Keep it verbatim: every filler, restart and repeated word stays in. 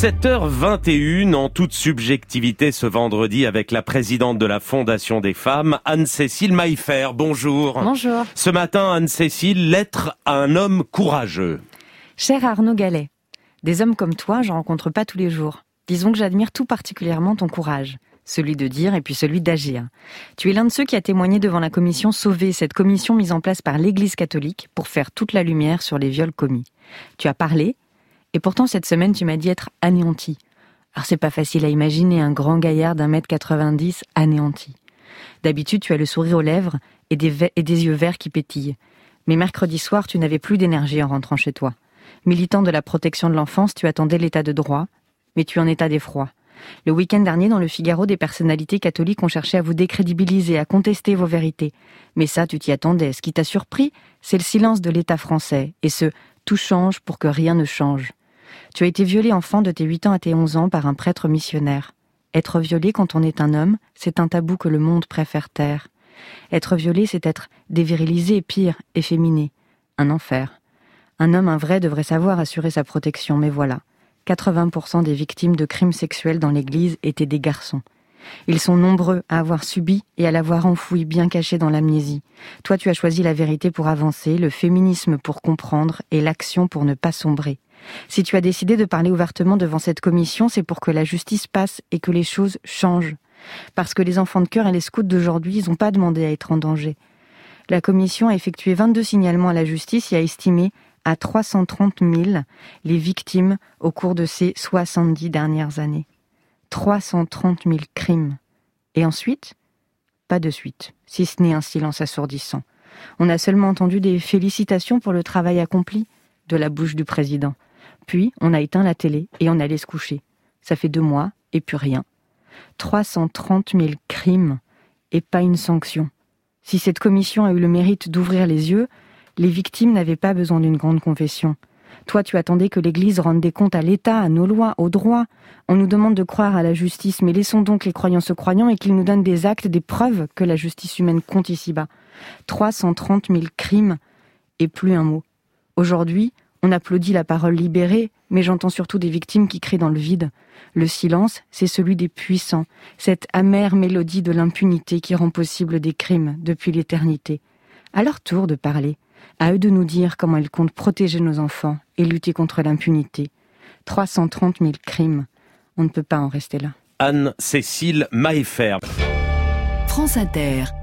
sept heures vingt et une en toute subjectivité ce vendredi avec la présidente de la Fondation des femmes, Anne-Cécile Maillefer. Bonjour. Bonjour. Ce matin, Anne-Cécile, lettre à un homme courageux. Cher Arnaud Gallet, des hommes comme toi, j'en rencontre pas tous les jours. Disons que j'admire tout particulièrement ton courage. Celui de dire et puis celui d'agir. Tu es l'un de ceux qui a témoigné devant la commission Sauver, cette commission mise en place par l'Église catholique pour faire toute la lumière sur les viols commis. Tu as parlé, et pourtant cette semaine tu m'as dit être anéanti. Alors c'est pas facile à imaginer un grand gaillard d'un mètre quatre-vingt-dix anéanti. D'habitude tu as le sourire aux lèvres et des, ve- et des yeux verts qui pétillent. Mais mercredi soir tu n'avais plus d'énergie en rentrant chez toi. Militant de la protection de l'enfance, tu attendais l'état de droit, mais tu en état d'effroi. Le week-end dernier, dans le Figaro, des personnalités catholiques ont cherché à vous décrédibiliser, à contester vos vérités. Mais ça, tu t'y attendais. Ce qui t'a surpris, c'est le silence de l'État français, et ce « tout change pour que rien ne change ». Tu as été violée enfant de tes huit ans à tes onze ans par un prêtre missionnaire. Être violé quand on est un homme, c'est un tabou que le monde préfère taire. Être violé, c'est être dévirilisé, pire, efféminé. Un enfer. Un homme, un vrai, devrait savoir assurer sa protection, mais voilà. quatre-vingts pour cent des victimes de crimes sexuels dans l'Église étaient des garçons. Ils sont nombreux à avoir subi et à l'avoir enfoui bien caché dans l'amnésie. Toi, tu as choisi la vérité pour avancer, le féminisme pour comprendre et l'action pour ne pas sombrer. Si tu as décidé de parler ouvertement devant cette commission, c'est pour que la justice passe et que les choses changent. Parce que les enfants de cœur et les scouts d'aujourd'hui, ils n'ont pas demandé à être en danger. La commission a effectué vingt-deux signalements à la justice et a estimé à trois cent trente mille les victimes au cours de ces soixante-dix dernières années. trois cent trente mille crimes. Et ensuite, pas de suite, si ce n'est un silence assourdissant. On a seulement entendu des félicitations pour le travail accompli de la bouche du président. Puis, on a éteint la télé et on allait se coucher. Ça fait deux mois et plus rien. trois cent trente mille crimes et pas une sanction. Si cette commission a eu le mérite d'ouvrir les yeux, les victimes n'avaient pas besoin d'une grande confession. Toi, tu attendais que l'Église rende des comptes à l'État, à nos lois, aux droits. On nous demande de croire à la justice, mais laissons donc les croyants se croyants et qu'ils nous donnent des actes, des preuves que la justice humaine compte ici-bas. trois cent trente mille crimes et plus un mot. Aujourd'hui, on applaudit la parole libérée, mais j'entends surtout des victimes qui crient dans le vide. Le silence, c'est celui des puissants, cette amère mélodie de l'impunité qui rend possible des crimes depuis l'éternité. À leur tour de parler. À eux de nous dire comment ils comptent protéger nos enfants et lutter contre l'impunité. trois cent trente mille crimes. On ne peut pas en rester là. Anne-Cécile Maillefer. France Inter.